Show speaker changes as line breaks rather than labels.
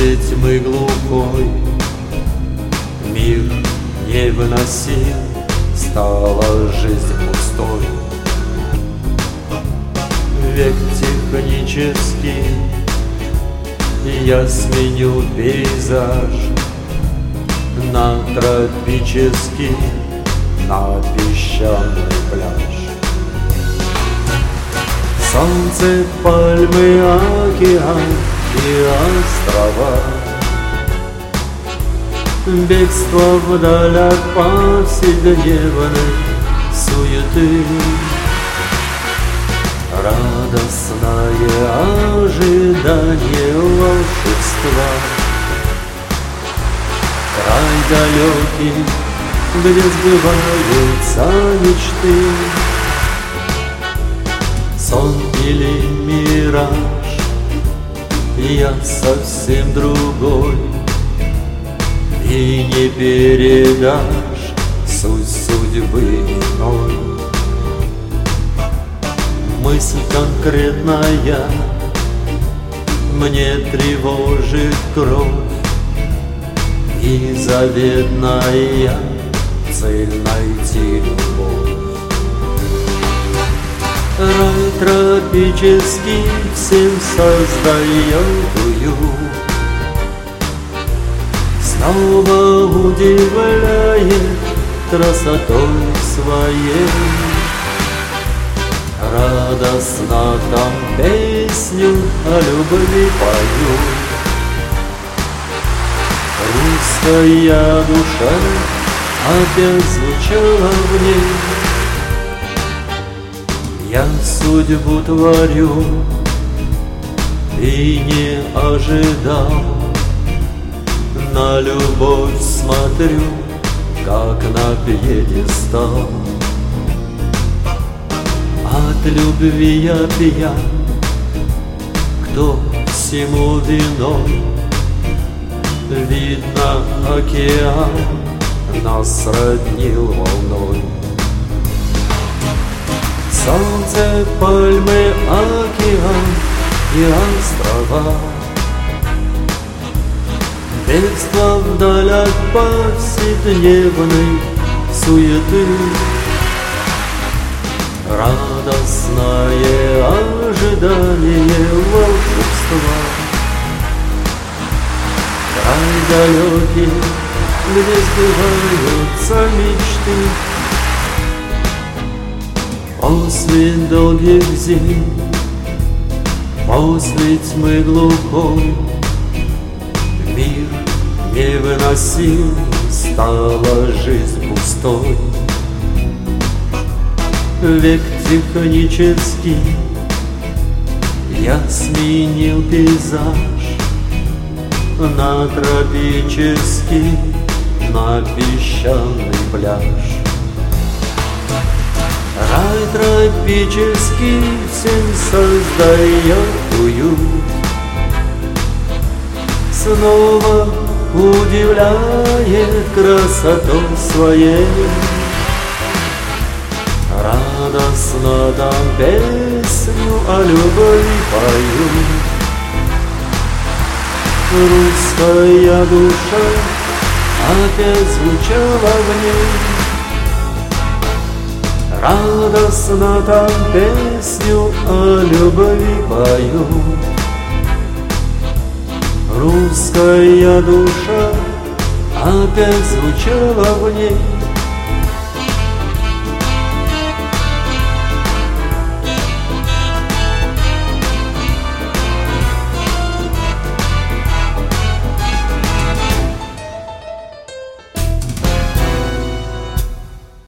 После тьмы глухой мир невыносим, стала жизнь пустой. Век технический, я сменил пейзаж на тропический, на песчаный пляж. Солнце, пальмы, океан и острова, бегство вдаль от повседневной суеты, радостное ожидание волшебства. Край далекий, где сбываются мечты, сон или мираж, я совсем другой, и не передашь суть судьбы иной. Мысль конкретная мне тревожит кровь, и заветная цель найти любовь. Рай тропический всем создает уют, снова удивляет красотой своей. Радостно там песню о любви пою. Русская душа опять звучала в ней. Я судьбу творю и не ожидал, на любовь смотрю, как на пьедестал. От любви я пьян, кто всему виной? Видно, океан нас роднил волной. Солнце, пальмы, океан и острова, бегство вдаль от повседневной суеты, радостное ожидание волшебства. Край далекий, где сбываются мечты, после долгих зим, после тьмы глухой, мир невыносим, стала жизнь пустой. Век технический, я сменил пейзаж на тропический, на песчаный пляж. Рай тропический всем создает уют, снова удивляет красотой своей. Радостно там песню о любви пою. Русская душа опять звучала в ней. Радостно там песню о любви пою. Русская душа опять звучала в ней.